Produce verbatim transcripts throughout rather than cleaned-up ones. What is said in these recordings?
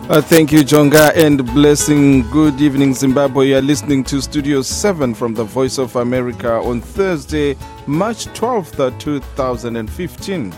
Uh, thank you, Jonga, and blessing. Good evening, Zimbabwe. You are listening to Studio seven from the Voice of America on Thursday, March twelfth, two thousand fifteen.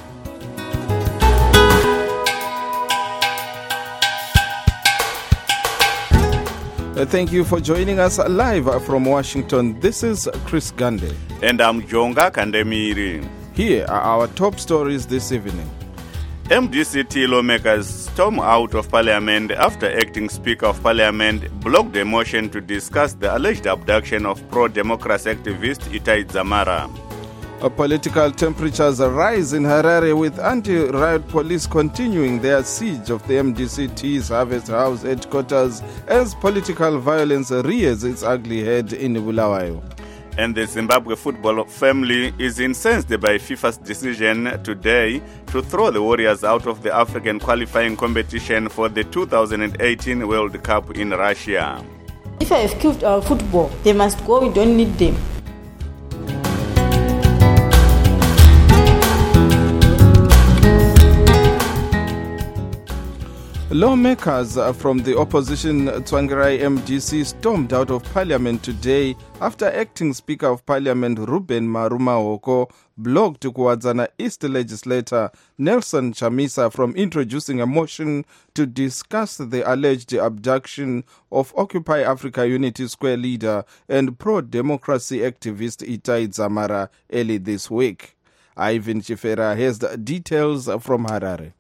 Uh, thank you for joining us live from Washington. This is Chris Gande. And I'm Jonga Kandemiri. Here are our top stories this evening. M D C T lawmakers storm out of parliament after acting Speaker of Parliament blocked a motion to discuss the alleged abduction of pro-democracy activist Itai Dzamara. A political temperatures rise in Harare with anti-riot police continuing their siege of the M D C T's Harvest House headquarters as political violence rears its ugly head in Bulawayo. And the Zimbabwe football family is incensed by FIFA's decision today to throw the Warriors out of the African qualifying competition for the two thousand eighteen World Cup in Russia. If I have killed our football, they must go, we don't need them. Lawmakers from the opposition Tsvangirai M D C stormed out of parliament today after acting Speaker of Parliament Ruben Marumahoko blocked Kuwadzana East legislator Nelson Chamisa from introducing a motion to discuss the alleged abduction of Occupy Africa Unity Square leader and pro-democracy activist Itai Dzamara early this week. Ivan Chifera has the details from Harare.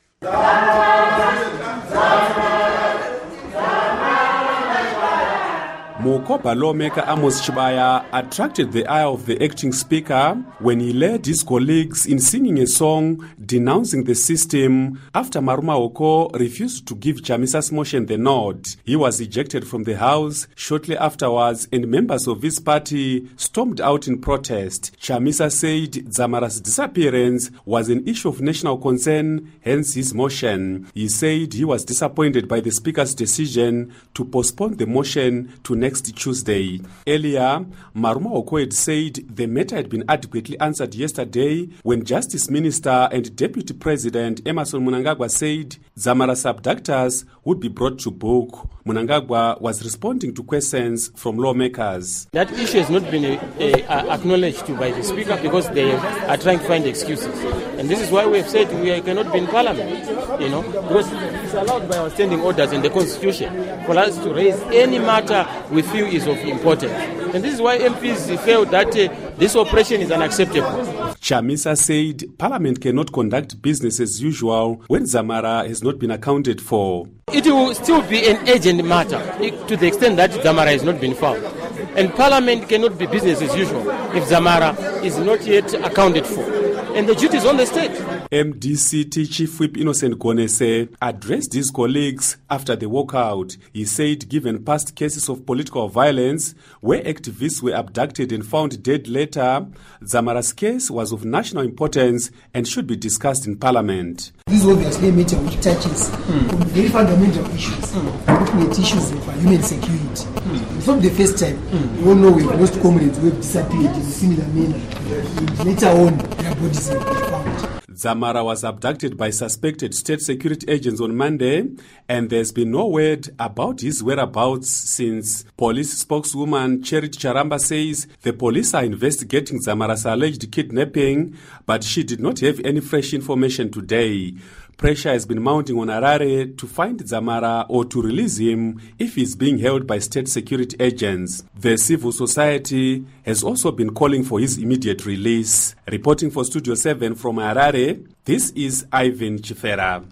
Mokopa lawmaker Amos Chibaya attracted the eye of the acting speaker when he led his colleagues in singing a song denouncing the system after Marumahoko refused to give Chamisa's motion the nod. He was ejected from the house shortly afterwards and members of his party stormed out in protest. Chamisa said Dzamara's disappearance was an issue of national concern, hence his motion. He said he was disappointed by the speaker's decision to postpone the motion to next Next Tuesday. Earlier, Marumahoko had said the matter had been adequately answered yesterday when Justice Minister and Deputy President Emmerson Mnangagwa said Dzamara's abductors would be brought to book. Mnangagwa was responding to questions from lawmakers. That issue has not been uh, uh, acknowledged to by the Speaker because they are trying to find excuses. And this is why we have said we cannot be in Parliament, you know, because it's allowed by our standing orders in the Constitution for us to raise any matter we feel is of importance. And this is why M Ps felt that uh, this operation is unacceptable. Chamisa said Parliament cannot conduct business as usual when Dzamara has not been accounted for. It will still be an urgent matter to the extent that Dzamara has not been found. And Parliament cannot be business as usual if Dzamara is not yet accounted for. And the duty is on the state. M D C T Chief Whip Innocent Gonese addressed his colleagues after the walkout. He said given past cases of political violence where activists were abducted and found dead later, Dzamara's case was of national importance and should be discussed in Parliament. This is obviously a matter which touches mm. on very fundamental issues, mm. looking at issues of human security. Mm. It's not the first time. Mm. We all know we've lost comrades who have disappeared in a similar manner. Later on, their bodies have been found. Dzamara was abducted by suspected state security agents on Monday, and there's been no word about his whereabouts since. Police spokeswoman Charity Charamba says the police are investigating Dzamara's alleged kidnapping, but she did not have any fresh information today. Pressure has been mounting on Harare to find Dzamara or to release him if he's being held by state security agents. The civil society has also been calling for his immediate release. Reporting for Studio seven from Harare, this is Ivan Chifera.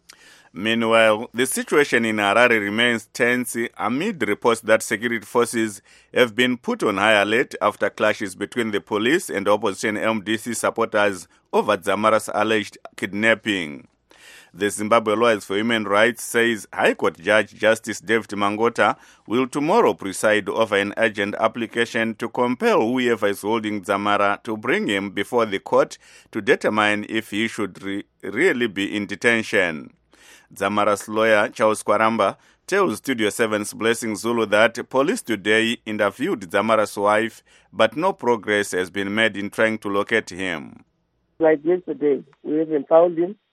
Meanwhile, the situation in Harare remains tense amid reports that security forces have been put on high alert after clashes between the police and opposition M D C supporters over Dzamara's alleged kidnapping. The Zimbabwe Lawyers for Human Rights says High Court Judge Justice David Mangota will tomorrow preside over an urgent application to compel whoever is holding Dzamara to bring him before the court to determine if he should re- really be in detention. Dzamara's lawyer, Charles Kwaramba, tells Studio seven's Blessing Zulu that police today interviewed Dzamara's wife, but no progress has been made in trying to locate him. Like yesterday, we haven't found him.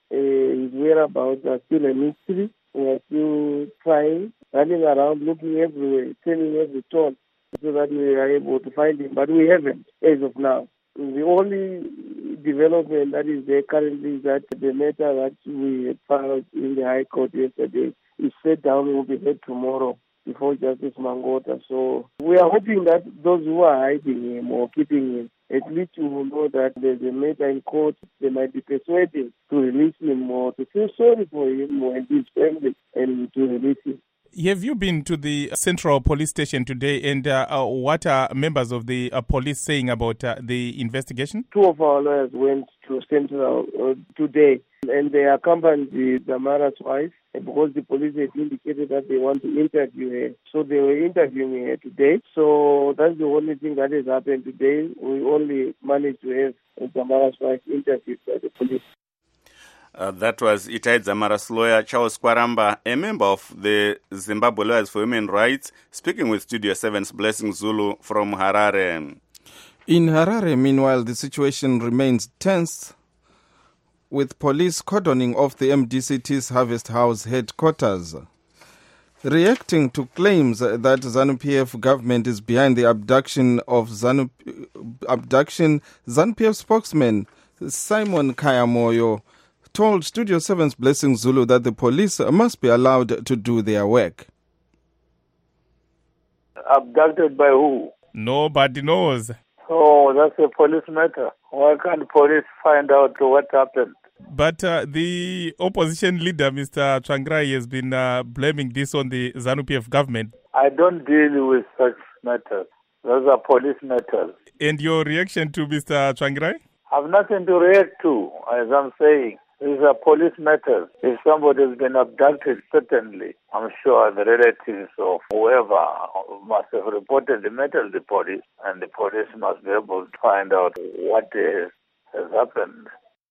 Uh, his whereabouts are still a mystery. We are still trying, running around, looking everywhere, turning every turn, so that we are able to find him. But we haven't, as of now. The only development that is there currently is that the matter that we had filed in the High Court yesterday is set down, will be heard tomorrow before Justice Mangota. So we are hoping that those who are hiding him or keeping him, at least we will know that there's a matter in court. They might be persuaded to release him or to feel sorry for him or his family and to release him. Have you been to the Central Police Station today, and uh, uh, what are members of the uh, police saying about uh, the investigation? Two of our lawyers went to Central uh, today, and they accompanied the Zamara's wife because the police had indicated that they want to interview her. So they were interviewing her today. So that's the only thing that has happened today. We only managed to have Zamara's wife interviewed by the police. Uh, that was Itai Zamara's lawyer, Charles Kwaramba, a member of the Zimbabwe Lawyers for Human Rights, speaking with Studio seven's Blessing Zulu from Harare. In Harare, meanwhile, the situation remains tense, with police cordoning off the M D C T's Harvest House headquarters. Reacting to claims that ZANU-P F government is behind the abduction of ZANU, abduction, ZANU-P F spokesman Simon Kayamoyo told Studio seven's Blessing Zulu that the police must be allowed to do their work. Abducted by who? Nobody knows. Oh, that's a police matter. Why can't police find out what happened? But uh, the opposition leader, Mister Tsvangirai, has been uh, blaming this on the ZANU-P F government. I don't deal with such matters. Those are police matters. And your reaction to Mister Tsvangirai? I have nothing to react to, as I'm saying. These are police matters. If somebody has been abducted, certainly, I'm sure the relatives of whoever must have reported the matter to the police, and the police must be able to find out what uh, has happened.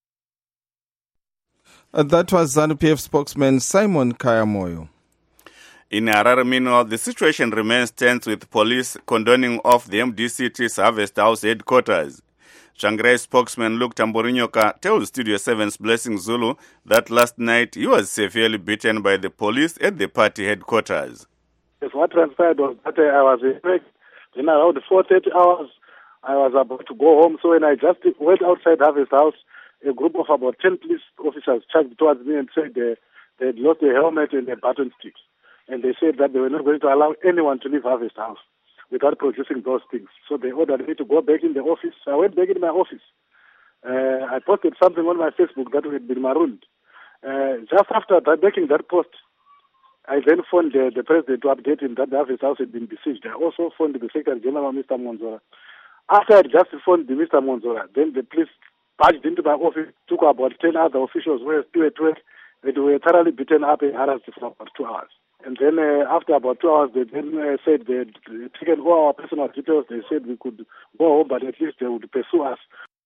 Uh, that was ZANU-P F spokesman Simon Kayamoyo. In Harare, meanwhile, the situation remains tense with police condoning off the M D C T's Harvest House headquarters. Tsvangirai spokesman Luke Tamborinyoka tells Studio seven's Blessing Zulu that last night he was severely beaten by the police at the party headquarters. Yes, what transpired was that I was awake. Then around four thirty hours, I was about to go home. So when I just went outside Harvest House, a group of about ten police officers charged towards me and said they, they had lost their helmet and their baton sticks. And they said that they were not going to allow anyone to leave Harvest House without producing those things. So they ordered me to go back in the office. I went back in my office. Uh, I posted something on my Facebook that we had been marooned. Uh, just after that, making that post, I then phoned the, the president to update him that the Harvest House had been besieged. I also phoned the Secretary General, Mister Monzora. After I just phoned the Mister Monzora, then the police barged into my office, took about ten other officials who were still at work. They were thoroughly beaten up and harassed for about two hours. And then uh, after about two hours, they then uh, said they had taken all our personal details. They said we could go home, but at least they would pursue us.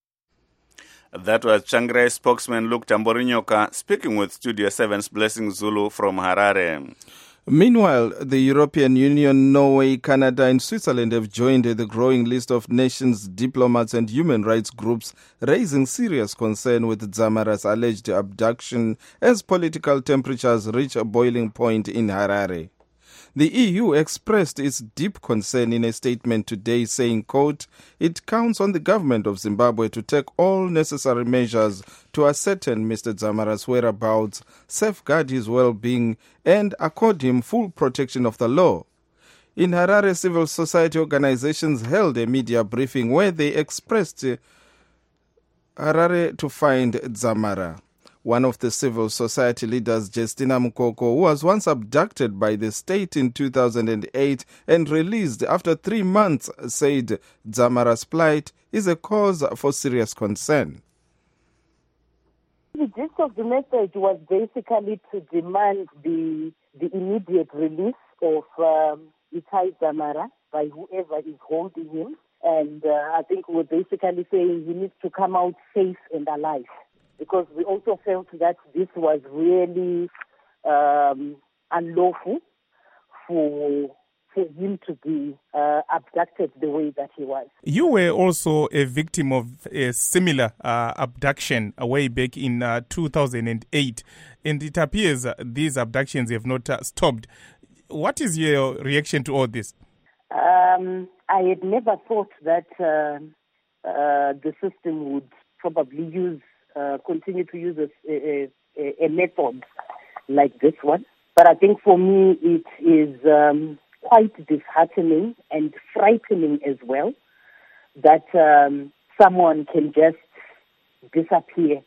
That was Tsvangirai spokesman Luke Tamborinyoka speaking with Studio seven's Blessing Zulu from Harare. Meanwhile, the European Union, Norway, Canada and Switzerland have joined the growing list of nations, diplomats and human rights groups raising serious concern with Zamara's alleged abduction as political temperatures reach a boiling point in Harare. The E U expressed its deep concern in a statement today saying, quote, it counts on the government of Zimbabwe to take all necessary measures to ascertain Mister Zamara's whereabouts, safeguard his well-being, and accord him full protection of the law. In Harare, civil society organizations held a media briefing where they expressed uh, Harare to find Zamara. One of the civil society leaders, Justina Mukoko, who was once abducted by the state in two thousand eight and released after three months, said Zamara's plight is a cause for serious concern. The gist of the message was basically to demand the the immediate release of um, Itai Zamara by whoever is holding him. And uh, I think we're basically saying he needs to come out safe and alive. Because we also felt that this was really um, unlawful for for him to be uh, abducted the way that he was. You were also a victim of a similar uh, abduction way back in uh, two thousand eight, and it appears uh, these abductions have not uh, stopped. What is your reaction to all this? Um, I had never thought that uh, uh, the system would probably use, uh, continue to use a, a, a method like this one. But I think for me it is um, quite disheartening and frightening as well that um, someone can just disappear.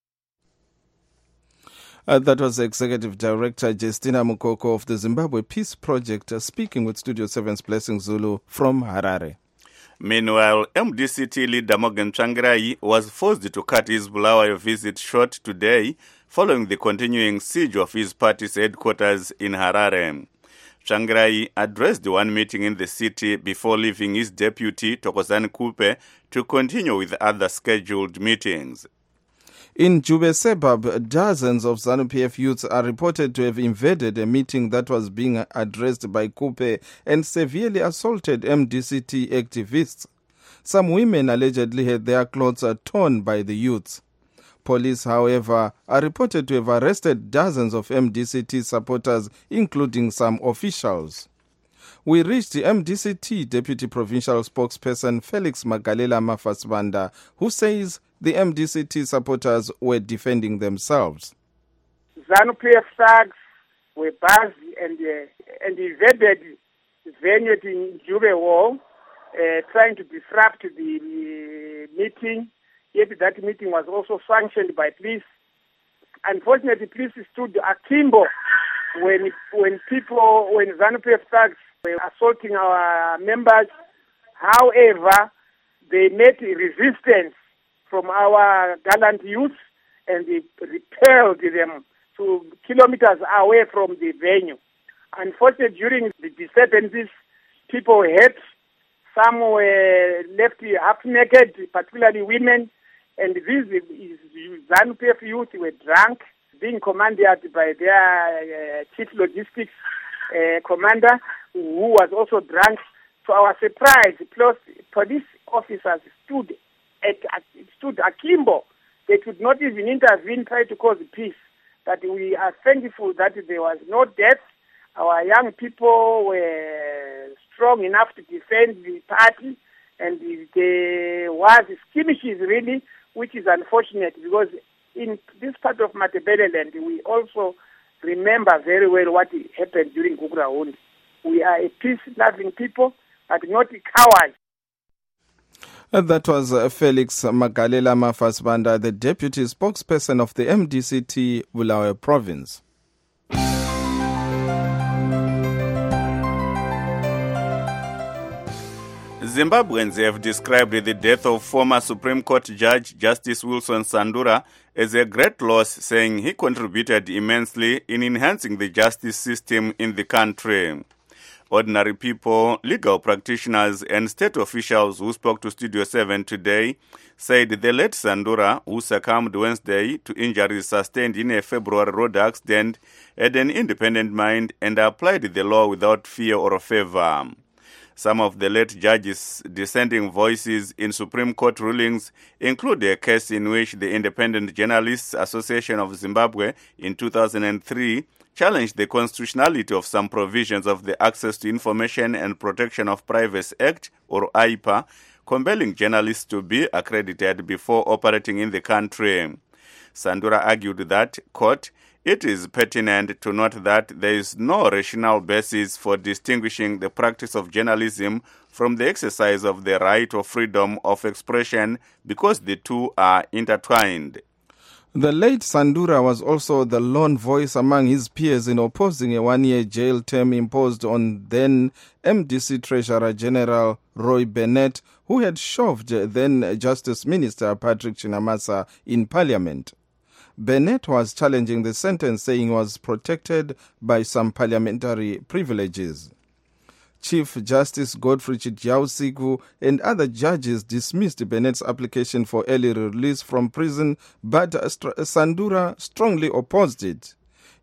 Uh, that was Executive Director Justina Mukoko of the Zimbabwe Peace Project uh, speaking with Studio seven's Blessing Zulu from Harare. Meanwhile, M D C T leader Morgan Tsvangirai was forced to cut his Bulawayo visit short today following the continuing siege of his party's headquarters in Harare. Tsvangirai addressed one meeting in the city before leaving his deputy Thokozani Kupe to continue with other scheduled meetings. In Jube suburb, dozens of ZANU-P F youths are reported to have invaded a meeting that was being addressed by Kupe and severely assaulted M D C T activists. Some women allegedly had their clothes torn by the youths. Police, however, are reported to have arrested dozens of M D C T supporters, including some officials. We reached the M D C T Deputy Provincial Spokesperson Felix Magalela Mafasbanda, who says the M D C T supporters were defending themselves. ZANU-P F thugs were buzzed and, uh, and invaded the venue in Jube Wall, uh, trying to disrupt the uh, meeting. Yet that meeting was also sanctioned by police. Unfortunately, police stood akimbo when when people, when ZANU-P F thugs were assaulting our members. However, they met resistance from our gallant youth and they repelled them to kilometers away from the venue. Unfortunately, during the disturbances, people were hurt. Some were left half naked, particularly women. And these ZANU-P F youth were drunk, being commanded by their uh, chief logistics uh, commander, who was also drunk. To our surprise, plus police officers stood at, at stood akimbo. They could not even intervene, try to cause peace. But we are thankful that there was no death. Our young people were strong enough to defend the party, and there was skirmishes really, which is unfortunate because in this part of Matabeleland, we also remember very well what happened during Gukurahuni. We are a peace-loving people, but not cowards. That was uh, Felix Magalela Mafasbanda, the deputy spokesperson of the M D C T Bulawayo province. Zimbabweans have described the death of former Supreme Court Judge Justice Wilson Sandura as a great loss, saying he contributed immensely in enhancing the justice system in the country. Ordinary people, legal practitioners and state officials who spoke to Studio seven today said the late Sandura, who succumbed Wednesday to injuries sustained in a February road accident, had an independent mind and applied the law without fear or favor. Some of the late judges' dissenting voices in Supreme Court rulings include a case in which the Independent Journalists Association of Zimbabwe in two thousand three challenged the constitutionality of some provisions of the Access to Information and Protection of Privacy Act, or I P A, compelling journalists to be accredited before operating in the country. Sandura argued that, quote, it is pertinent to note that there is no rational basis for distinguishing the practice of journalism from the exercise of the right of freedom of expression because the two are intertwined. The late Sandura was also the lone voice among his peers in opposing a one-year jail term imposed on then M D C Treasurer General Roy Bennett, who had shoved then Justice Minister Patrick Chinamasa in Parliament. Bennett was challenging the sentence, saying he was protected by some parliamentary privileges. Chief Justice Godfrey Chidyausiku and other judges dismissed Bennett's application for early release from prison, but Sandura strongly opposed it.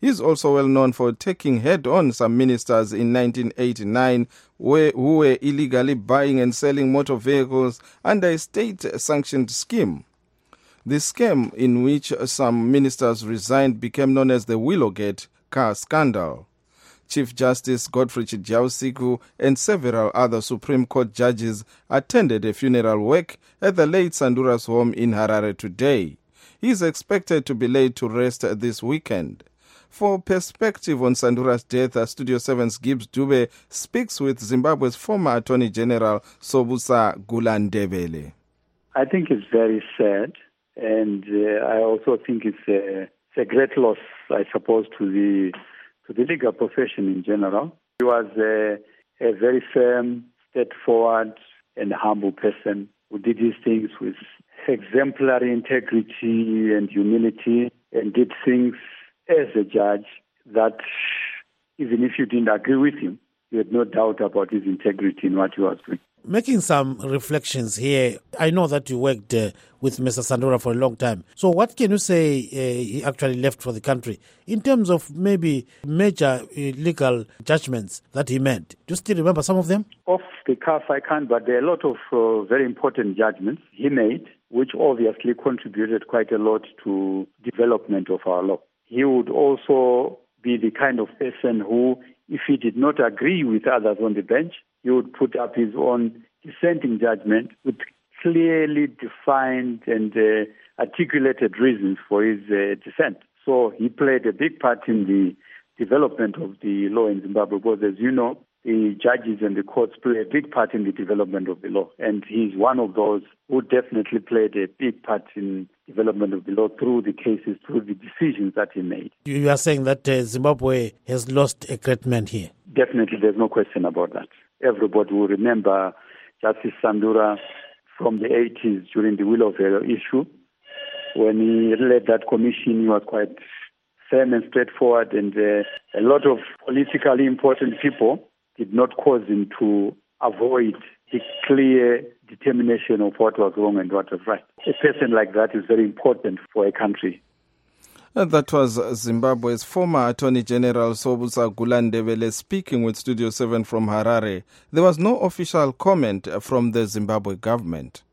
He's also well known for taking head-on some ministers in nineteen eighty-nine where, who were illegally buying and selling motor vehicles under a state-sanctioned scheme. The scam in which some ministers resigned became known as the Willowgate car scandal. Chief Justice Godfrey Chidyausiku and several other Supreme Court judges attended a funeral wake at the late Sandura's home in Harare today. He is expected to be laid to rest this weekend. For perspective on Sandura's death, Studio seven's Gibbs Dube speaks with Zimbabwe's former Attorney General Sobhuza Gulandebele. I think it's very sad, and uh, I also think it's a, it's a great loss, I suppose, to the to the legal profession in general. He was a, a very firm, straightforward, and humble person who did his things with exemplary integrity and humility, and did things as a judge that even if you didn't agree with him, you had no doubt about his integrity in what he was doing. Making some reflections here, I know that you worked uh, with Mister Sandura for a long time. So what can you say uh, he actually left for the country in terms of maybe major uh, legal judgments that he made? Do you still remember some of them? Off the cuff, I can't, but there are a lot of uh, very important judgments he made, which obviously contributed quite a lot to development of our law. He would also be the kind of person who, if he did not agree with others on the bench, he would put up his own dissenting judgment with clearly defined and uh, articulated reasons for his uh, dissent. So he played a big part in the development of the law in Zimbabwe, because as you know, the judges and the courts play a big part in the development of the law. And he's one of those who definitely played a big part in development of the law through the cases, through the decisions that he made. You are saying that uh, Zimbabwe has lost a great man here? Definitely, there's no question about that. Everybody will remember Justice Sandura from the eighties during the Willowvale issue. When he led that commission, he was quite firm and straightforward, and uh, a lot of politically important people did not cause him to avoid the clear determination of what was wrong and what was right. A person like that is very important for a country. And that was Zimbabwe's former Attorney General Sobhuza Gulandebele speaking with Studio seven from Harare. There was no official comment from the Zimbabwe government.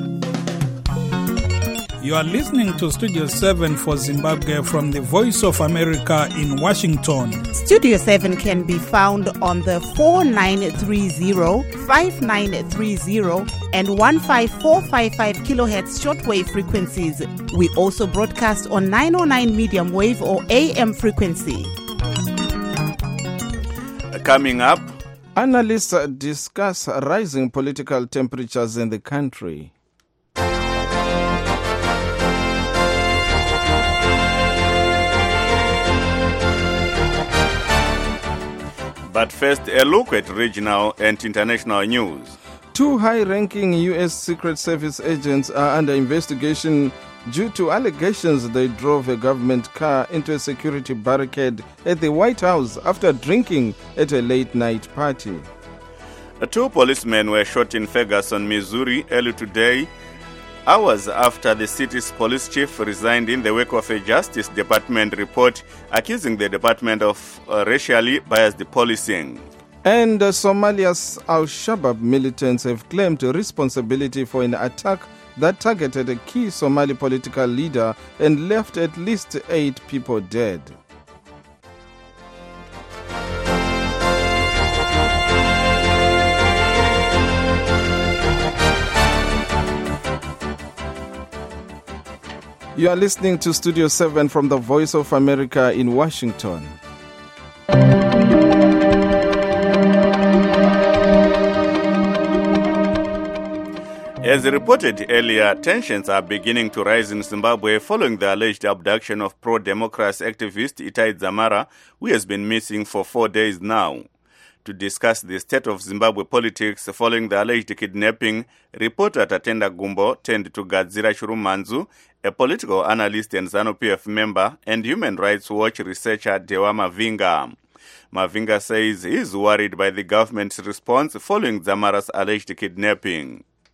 You are listening to Studio seven for Zimbabwe from the Voice of America in Washington. Studio seven can be found on the four nine three zero, five nine three zero and one five four five five kilohertz shortwave frequencies. We also broadcast on nine oh nine medium wave or A M frequency. Coming up, analysts discuss rising political temperatures in the country. But first, a look at regional and international news. Two high-ranking U S Secret Service agents are under investigation due to allegations they drove a government car into a security barricade at the White House after drinking at a late-night party. Two policemen were shot in Ferguson, Missouri early today, hours after the city's police chief resigned in the wake of a Justice Department report accusing the department of uh, racially biased policing. And uh, Somalia's Al-Shabaab militants have claimed responsibility for an attack that targeted a key Somali political leader and left at least eight people dead. You are listening to Studio seven from the Voice of America in Washington. As reported earlier, tensions are beginning to rise in Zimbabwe following the alleged abduction of pro-democracy activist Itai Dzamara, who has been missing for four days now. To discuss the state of Zimbabwe politics following the alleged kidnapping, reporter Tatenda Gumbo turned to Gadzira Churumanzu, a political analyst and ZANU-P F member, and Human Rights Watch researcher Dewa Mavinga. Mavinga says he is worried by the government's response following Dzamara's alleged kidnapping.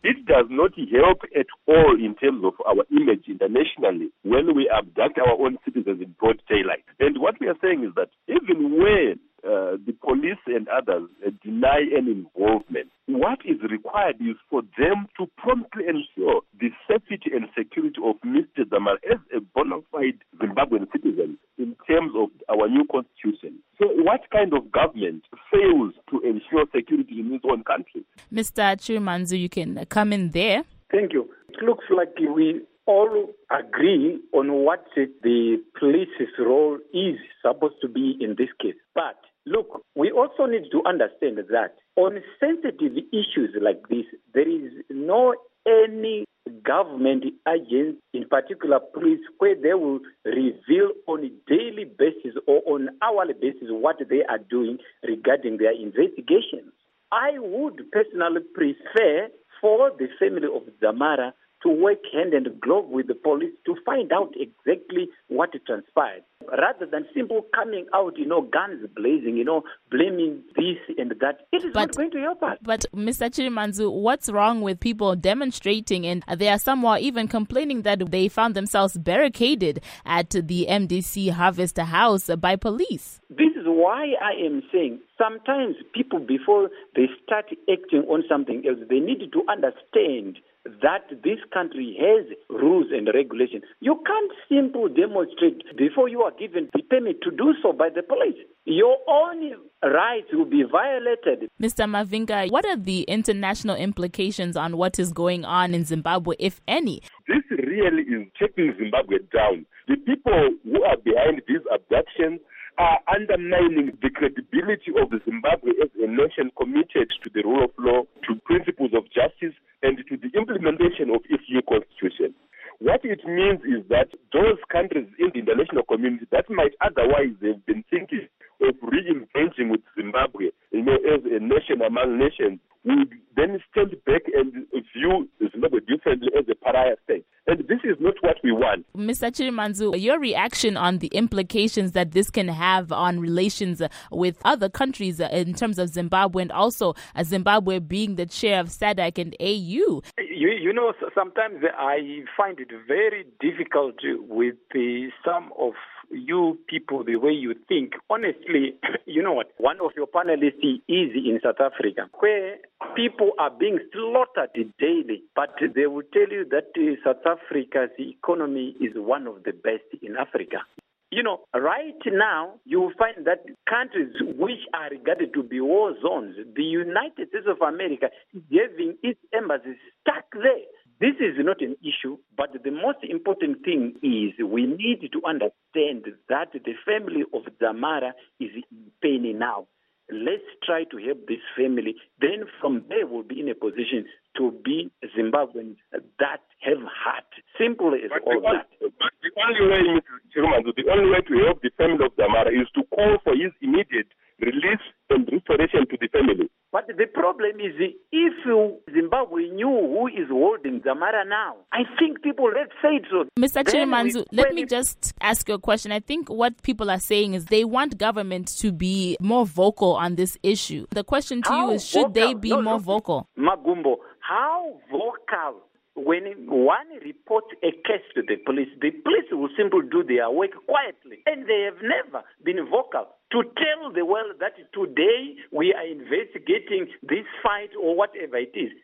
It does not help at all in terms of our image internationally when we abduct our own citizens in broad daylight. And what we are saying is that even when uh, the police and others uh, deny any involvement, what is required is for them to promptly ensure the safety and security of Mister Dzamara as a bona fide Zimbabwean citizen in terms of our new constitution. So what kind of government fails to ensure security in its own country? Mister Chirimanzu, you can come in there. Thank you. It looks like we all agree on what the police's role is supposed to be in this case. But look, we also need to understand that on sensitive issues like this, there is no any government agents, in particular police, where they will reveal on a daily basis or on hourly basis what they are doing regarding their investigations. I would personally prefer for the family of Dzamara to work hand in glove with the police to find out exactly what transpired, rather than simple coming out, you know, guns blazing, you know, blaming this and that. It is but, not going to help us. But, Mister Chirimanzu, what's wrong with people demonstrating? And there are some who are even complaining that they found themselves barricaded at the M D C Harvest House by police. This is why I am saying sometimes people, before they start acting on something else, they need to understand that this country has rules and regulations. You can't simply demonstrate before you are given the permit to do so by the police. Your own rights will be violated. Mister Mavinga, what are the international implications on what is going on in Zimbabwe, if any? This really is taking Zimbabwe down. The people who are behind these abductions are undermining the credibility of Zimbabwe as a nation committed to the rule of law, to principles of justice, and to the implementation of its new constitution. What it means is that those countries in the international community that might otherwise have been thinking of re-engaging with Zimbabwe, you know, as a nation among nations, would then stand back and view Zimbabwe differently as a pariah state. And this is not what we want. Mister Chirimanzu, your reaction on the implications that this can have on relations with other countries in terms of Zimbabwe, and also Zimbabwe being the chair of SADC and A U? You, you know, sometimes I find it very difficult with the, some of you people, the way you think. Honestly, you know what? One of your panelists is in South Africa, where people are being slaughtered daily, but they will tell you that uh, South Africa's economy is one of the best in Africa. You know, right now, you will find that countries which are regarded to be war zones, the United States of America is having its embassies stuck there. This is not an issue, but the most important thing is we need to understand that the family of Dzamara is in pain now. Let's try to help this family. Then from there we'll be in a position to be Zimbabweans that have heart. Simple as but all the that. Only, but the only way, Mister Chirimanzu, the only way to help the family of Dzamara is to call for his immediate release and restoration to the family. But the problem is, if Zimbabwe knew who is holding Dzamara now, I think people have said so. Mister Chirimanzu, let me just ask you a question. I think what people are saying is they want government to be more vocal on this issue. The question to How you is, should vocal? they be no, more no. vocal? Magumbo, how vocal? When one reports a case to the police, the police will simply do their work quietly. And they have never been vocal to tell the world that today we are investigating this fight or whatever it is.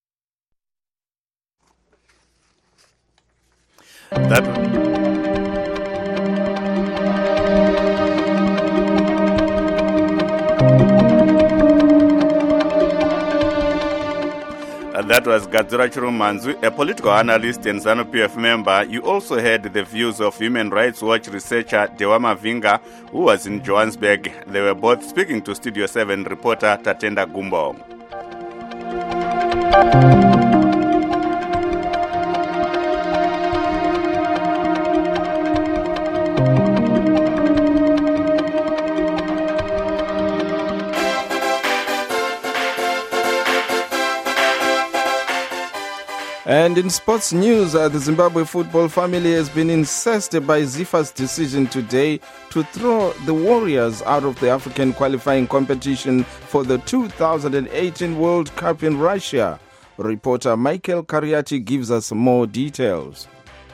That... That was Gadzura Chirimanzu, a political analyst and ZANU-P F member. You also heard the views of Human Rights Watch researcher Dewa Mavinga, who was in Johannesburg. They were both speaking to Studio seven reporter Tatenda Gumbo. And in sports news, uh, the Zimbabwe football family has been incensed by ZIFA's decision today to throw the Warriors out of the African qualifying competition for the two thousand eighteen World Cup in Russia. Reporter Michael Kariati gives us more details.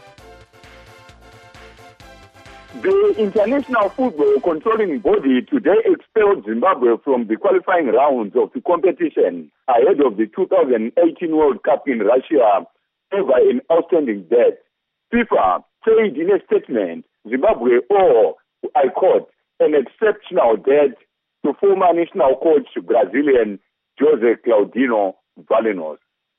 The International Football Controlling Body today expelled Zimbabwe from the qualifying rounds of the competition ahead of the two thousand eighteen World Cup in Russia over an outstanding debt. FIFA said in a statement, Zimbabwe owe, I quote, an exceptional debt to former national coach Brazilian Jose Claudinho Valenos.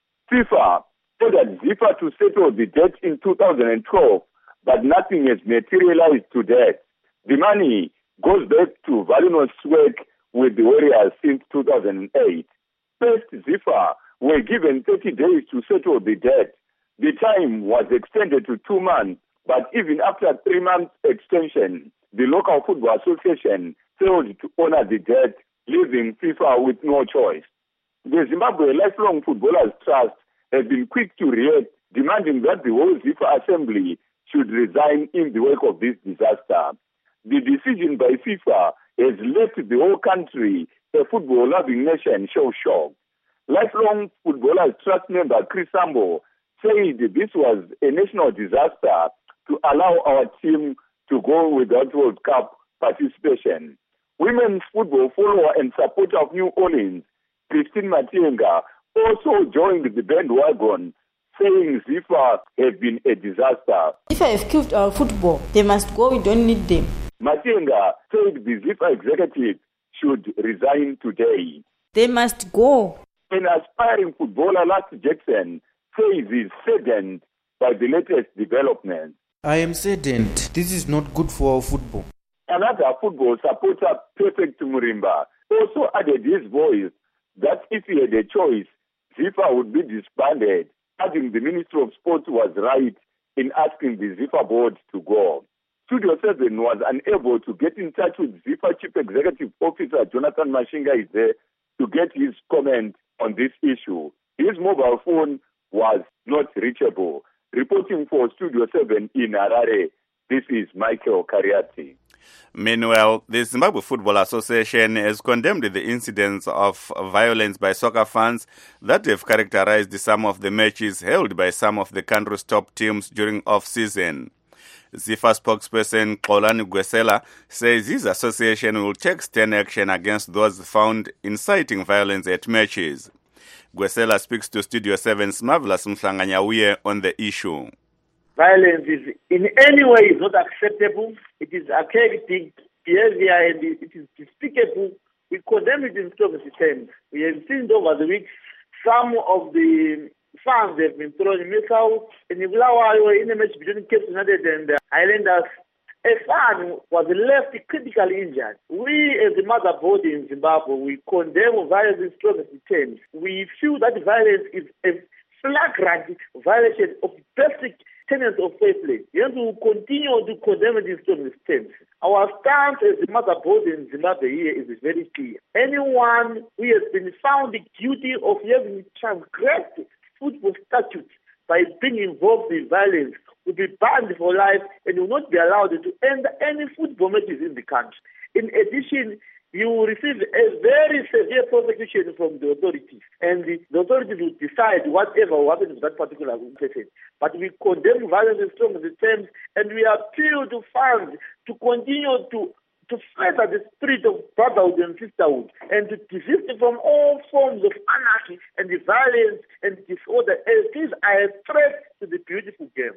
FIFA ordered FIFA to settle the debt in two thousand twelve, but nothing has materialized to date. The money goes back to Valenos' work with the Warriors since two thousand eight. First, FIFA were given thirty days to settle the debt. The time was extended to two months, but even after a three-month extension, the local football association failed to honor the debt, leaving FIFA with no choice. The Zimbabwe Lifelong Footballers Trust has been quick to react, demanding that the whole FIFA assembly should resign in the wake of this disaster. The decision by FIFA has left the whole country, a football-loving nation, shell-shocked. Lifelong Footballers Trust member Chris Sambo said this was a national disaster to allow our team to go without World Cup participation. Women's football follower and supporter of New Orleans, Christine Matienga, also joined the bandwagon, saying FIFA have been a disaster. FIFA have killed our football. They must go. We don't need them. Matienga said the FIFA executive should resign today. They must go. An aspiring footballer, Lars Jackson, says he's saddened by the latest developments. I am saddened. This is not good for our football. Another football supporter, Perfect Murimba, also added his voice that if he had a choice, FIFA would be disbanded, adding the Minister of Sport was right in asking the FIFA board to go. Studio seven was unable to get in touch with FIFA Chief Executive Officer Jonathan Mashinga is there to get his comment on this issue. His mobile phone was not reachable. Reporting for Studio seven in Harare, this is Michael Kariati. Meanwhile, the Zimbabwe Football Association has condemned the incidents of violence by soccer fans that have characterized some of the matches held by some of the country's top teams during off-season. ZIFA spokesperson Xolani Gwesela says his association will take stern action against those found inciting violence at matches. Gwesela speaks to Studio seven's Marvelous Mhlanganyauye on the issue. Violence is in any way is not acceptable. It is archaic behavior and it is despicable. We condemn it in strongest terms. We have seen over the weeks some of the fans have been thrown missiles in Bulawayo in a match between Cape United and the Highlanders. A fan was left critically injured. We, as the mother body in Zimbabwe, we condemn violence in strongest terms. We feel that violence is a flagrant violation of basic tenets of fair play. We have to continue to condemn it in strongest terms. Our stance as the mother body in Zimbabwe here is very clear. Anyone who has been found guilty of having transgressed football statutes by being involved in violence will be banned for life and will not be allowed to enter any football matches in the country. In addition, you will receive a very severe prosecution from the authorities, and the, the authorities will decide whatever will happen to that particular person. But we condemn violence in strong terms, and we appeal to fans to continue to to further the spirit of brotherhood and sisterhood, and to desist from all forms of anarchy and the violence and disorder, as these are a threat to the beautiful game.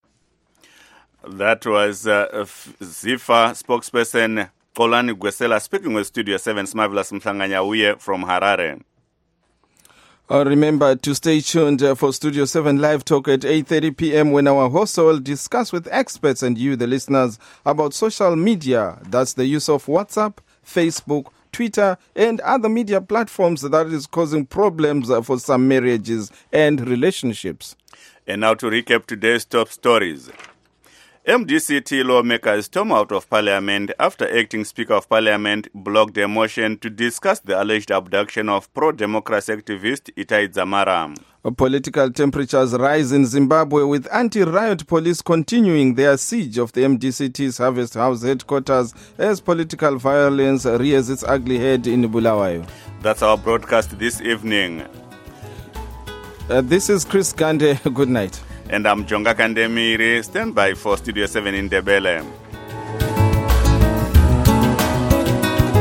That was uh, ZIFA spokesperson Xolani Gwesela speaking with Studio seven's Marvelous Mhlanganyauye from Harare. Uh, remember to stay tuned uh, for Studio seven Live Talk at eight thirty p.m. when our hosts will discuss with experts and you, the listeners, about social media. That's the use of WhatsApp, Facebook, Twitter, and other media platforms that is causing problems uh, for some marriages and relationships. And now to recap today's top stories. M D C T lawmakers storm out of Parliament after acting Speaker of Parliament blocked a motion to discuss the alleged abduction of pro-democracy activist Itai Dzamara. Political temperatures rise in Zimbabwe with anti-riot police continuing their siege of the M D C T's Harvest House headquarters as political violence rears its ugly head in Bulawayo. That's our broadcast this evening. Uh, this is Chris Gande. Good night. And I'm Jonga Kandemiri. Stand by for Studio seven in Ndebele.